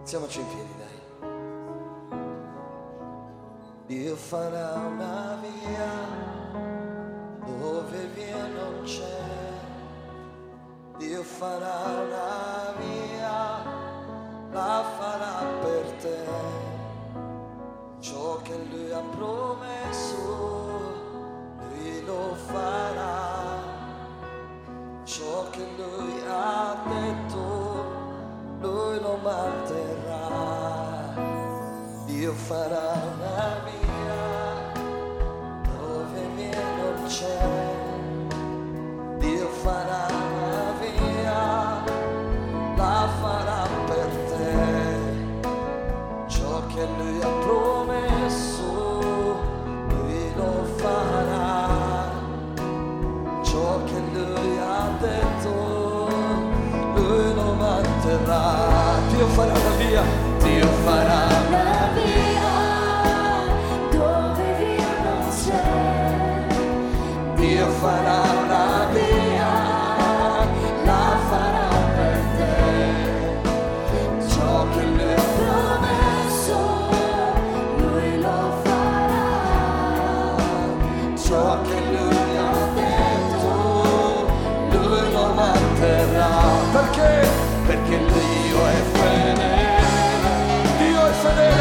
Siamoci in piedi, dai. Dio farà una via dove via non c'è. Dio farà una via, la farà per te. Ciò che Lui ha promesso, Lui lo farà. Ciò che Lui ha detto, Lui lo manterrà. Dio farà una via dove via non c'è. Dio farà una via, la farà per te. Ciò che Lui ha promesso, Lui lo farà. Ciò che Lui ha detto, Lui lo manterrà. Dio farà una via, Dio farà una via dove via non c'è. Dio farà una via, la farà per te. Ciò che Lui ha promesso, Lui lo farà. Ciò che Lui ha detto, Lui lo manterrà. Perché? Perché Dio è fedele. Dio è fedele.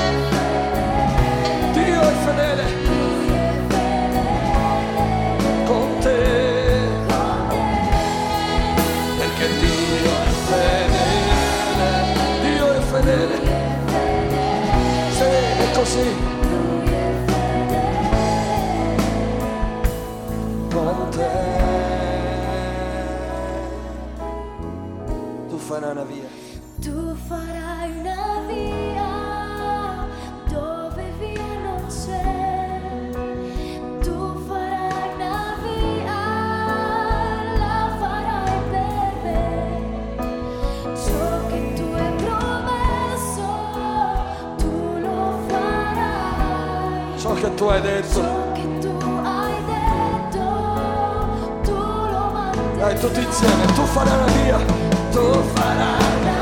Dio è fedele. Con te. Perché Dio è fedele. Dio è fedele. Sì, è così. Con te. Tu farai una via. Tu farai una via dove via non c'è. Tu farai una via, la farai per me. Ciò che tu hai promesso, tu lo farai. Ciò che tu hai detto. Ciò che tu hai detto, tu lo manterrai. Dai, tutti insieme. Tu farai una via. Tu farai.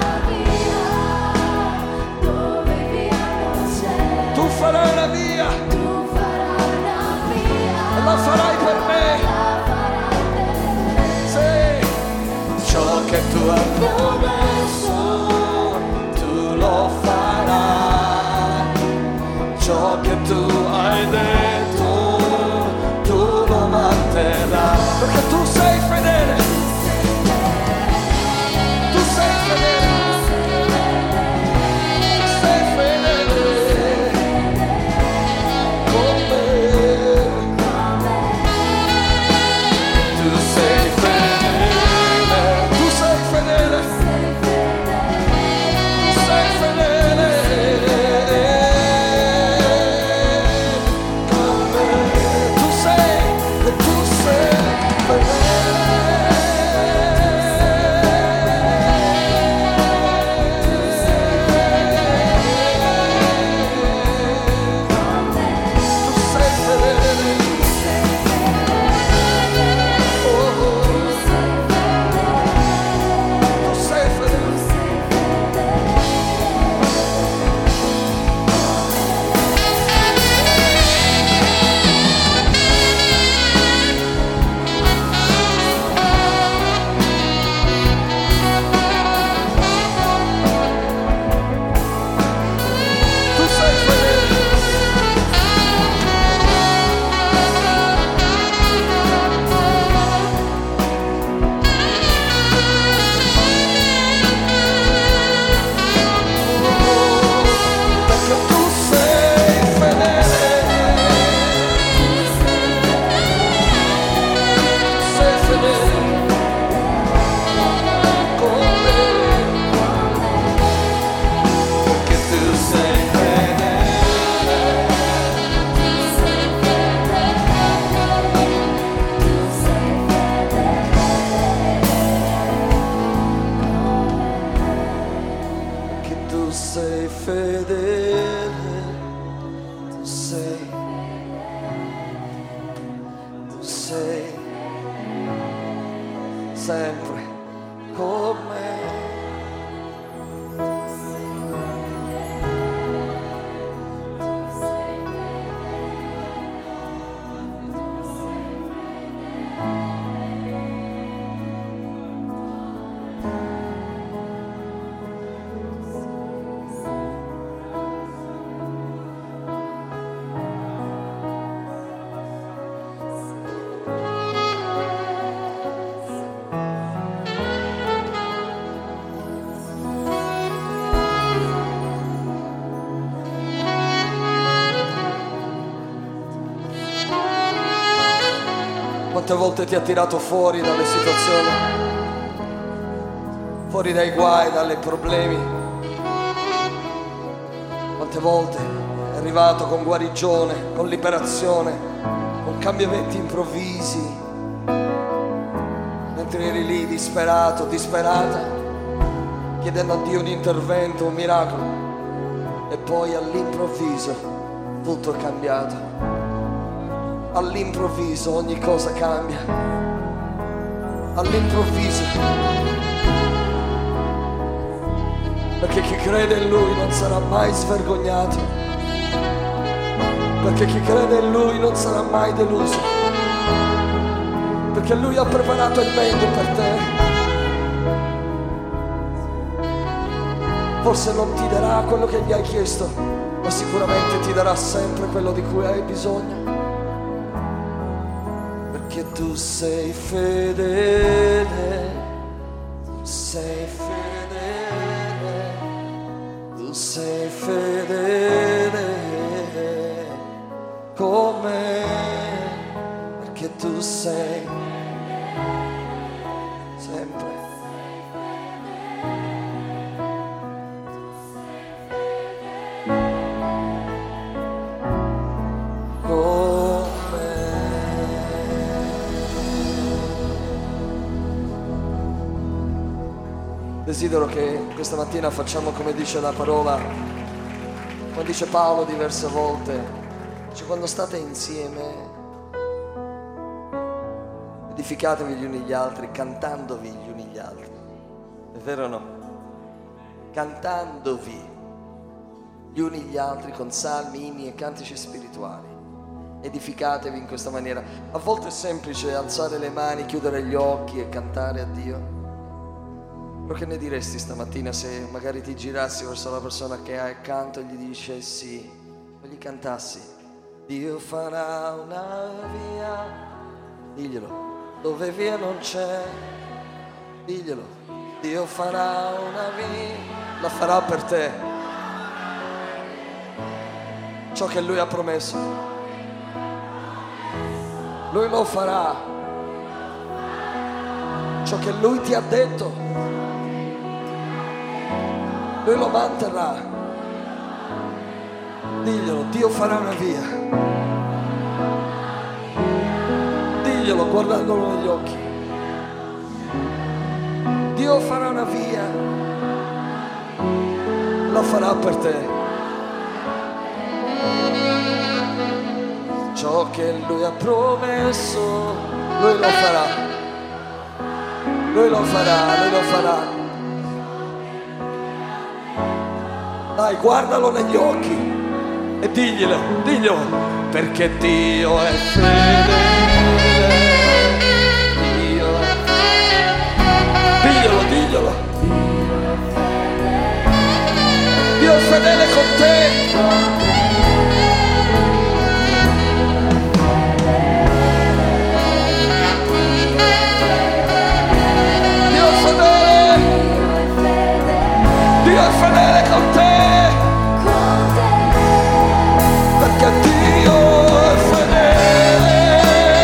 Tu farai una via, tu farai una via, e la farai per me. la farai per me. Sì, ciò che tu hai promesso, tu lo farai. Ciò che tu hai detto, tu lo manterrai. Perché tu sei fedele. Tu sei fedele. sempre con me. Quante volte ti ha tirato fuori dalle situazioni, fuori dai guai, dai problemi. Quante volte è arrivato con guarigione, con liberazione, con cambiamenti improvvisi, mentre eri lì disperato, disperata, chiedendo a Dio un intervento, un miracolo, e poi all'improvviso tutto è cambiato. All'improvviso ogni cosa cambia. All'improvviso. Perché chi crede in Lui non sarà mai svergognato. Perché chi crede in Lui non sarà mai deluso. Perché Lui ha preparato il meglio per te. Forse non ti darà quello che gli hai chiesto, ma sicuramente ti darà sempre quello di cui hai bisogno. Perché tu sei fedele, tu sei fedele, tu sei fedele con me, perché tu sei sempre. Desidero che questa mattina facciamo come dice la parola, come dice Paolo diverse volte, cioè quando state insieme edificatevi gli uni gli altri, cantandovi gli uni gli altri. È vero o no? Cantandovi gli uni gli altri con salmi, inni e cantici spirituali. Edificatevi in questa maniera. A volte è semplice alzare le mani, chiudere gli occhi e cantare a Dio. Però che ne diresti stamattina se magari ti girassi verso la persona che hai accanto e gli dici sì, e gli cantassi: Dio farà una via, diglielo, dove via non c'è, diglielo, Dio farà una via, la farà per te, ciò che Lui ha promesso, Lui lo farà, ciò che Lui ti ha detto, Lui lo manterrà. Diglielo, Dio farà una via. Diglielo guardandolo negli occhi. Dio farà una via. La farà per te. Ciò che Lui ha promesso, Lui lo farà. Lui lo farà, Lui lo farà. Dai, guardalo negli occhi e diglielo, perché Dio è fedele, Dio è fedele. Diglielo. Dio è fedele con te. Dio è fedele. Dio è fedele con te. Perché Dio è fedele.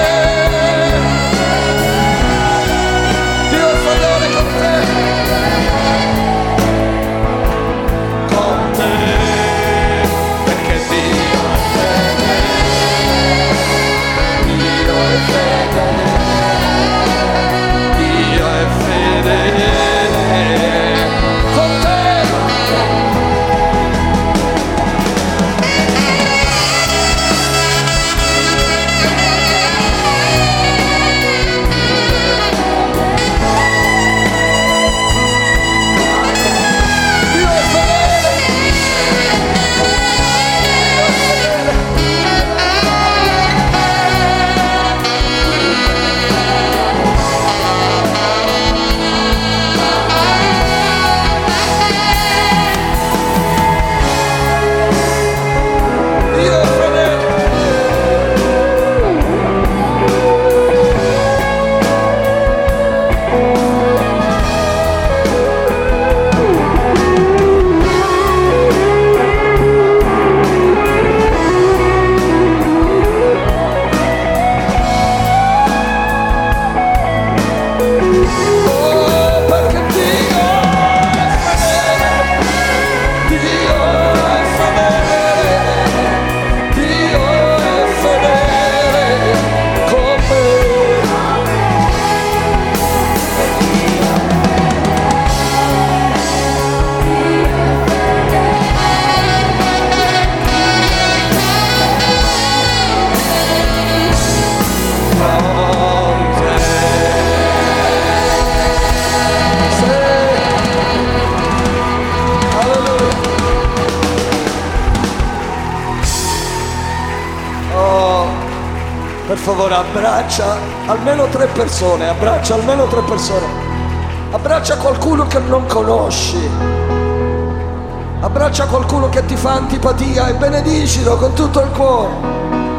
favore, abbraccia almeno 3 persone, abbraccia almeno 3 persone. Abbraccia qualcuno che non conosci. Abbraccia qualcuno che ti fa antipatia e benedicilo con tutto il cuore.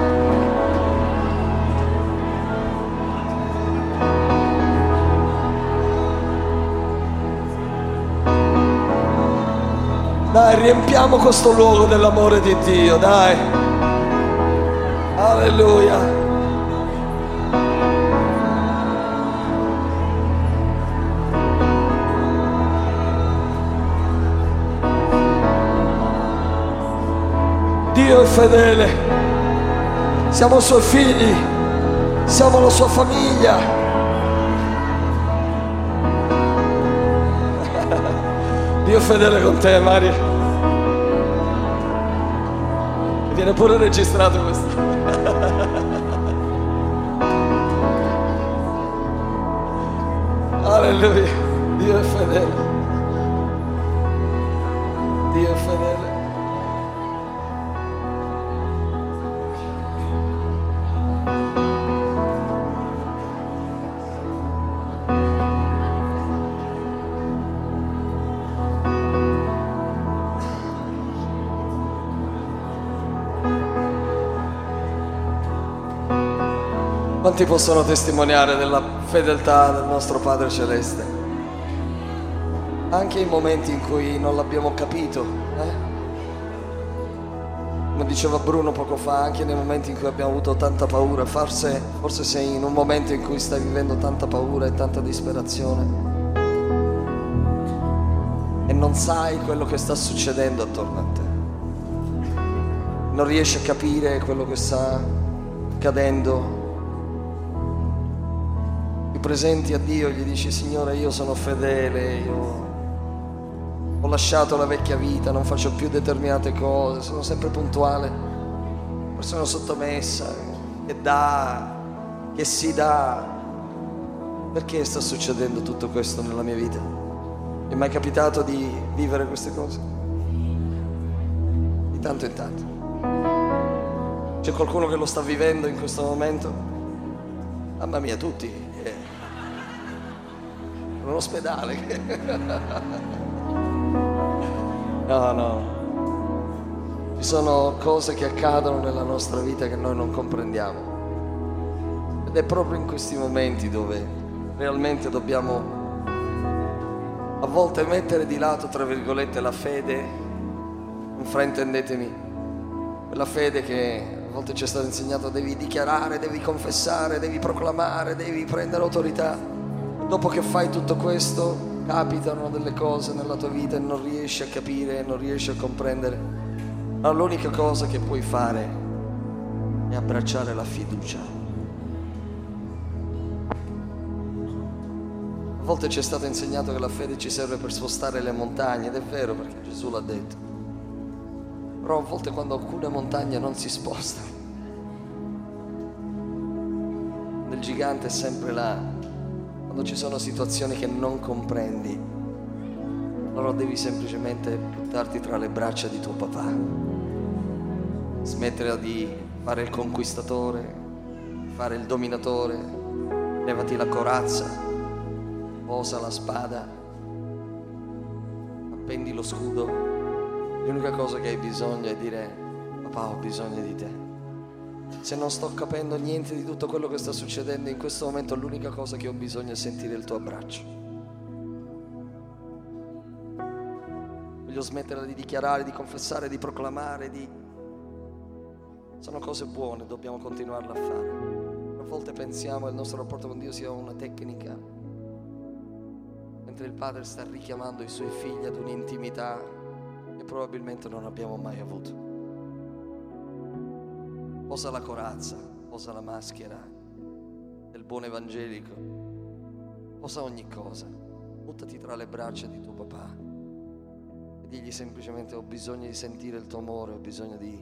Dai, riempiamo questo luogo dell'amore di Dio, dai. Alleluia. Dio è fedele. Siamo suoi figli. Siamo la sua famiglia. Dio è fedele con te, Maria. Viene pure registrato questo. Alleluia. Dio è fedele. Dio è fedele. Quanti possono testimoniare della fedeltà del nostro Padre Celeste? Anche in momenti in cui non l'abbiamo capito, Come diceva Bruno poco fa, anche nei momenti in cui abbiamo avuto tanta paura. Forse sei in un momento in cui stai vivendo tanta paura e tanta disperazione e non sai quello che sta succedendo attorno a te. Non riesci a capire quello che sta accadendo. Ti presenti a Dio e gli dici: Signore, io sono fedele, io ho lasciato la vecchia vita, non faccio più determinate cose, sono sempre puntuale, persona sottomessa, che dà, che si dà. Perché sta succedendo tutto questo nella mia vita? Mi è mai capitato di vivere queste cose? Di tanto in tanto. C'è qualcuno che lo sta vivendo in questo momento? Mamma mia, tutti. Un ospedale. No. Ci sono cose che accadono nella nostra vita che noi non comprendiamo. Ed è proprio in questi momenti dove realmente dobbiamo a volte mettere di lato, tra virgolette, la fede. Non fraintendetemi. Quella fede che a volte ci è stata insegnata: devi dichiarare, devi confessare, devi proclamare, devi prendere autorità. Dopo che fai tutto questo, capitano delle cose nella tua vita e non riesci a capire, non riesci a comprendere. Ma l'unica cosa che puoi fare è abbracciare la fiducia. A volte ci è stato insegnato che la fede ci serve per spostare le montagne, ed è vero, perché Gesù l'ha detto. Però a volte quando alcune montagne non si spostano, il gigante è sempre là. Quando ci sono situazioni che non comprendi, allora devi semplicemente buttarti tra le braccia di tuo papà. Smettere di fare il conquistatore, fare il dominatore. Levati la corazza, posa la spada, appendi lo scudo. L'unica cosa che hai bisogno è dire: papà, ho bisogno di te. Se non sto capendo niente di tutto quello che sta succedendo in questo momento, l'unica cosa che ho bisogno è sentire il tuo abbraccio. Voglio smettere di dichiarare, di confessare, di proclamare, Sono cose buone, dobbiamo continuarle a fare. A volte pensiamo che il nostro rapporto con Dio sia una tecnica, mentre il Padre sta richiamando i Suoi figli ad un'intimità che probabilmente non abbiamo mai avuto. Posa la corazza, posa la maschera del buon evangelico, posa ogni cosa, buttati tra le braccia di tuo papà e digli semplicemente: ho bisogno di sentire il tuo amore, ho bisogno di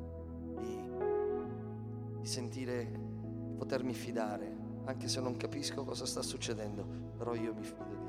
sentire, di potermi fidare, anche se non capisco cosa sta succedendo, però io mi fido di te.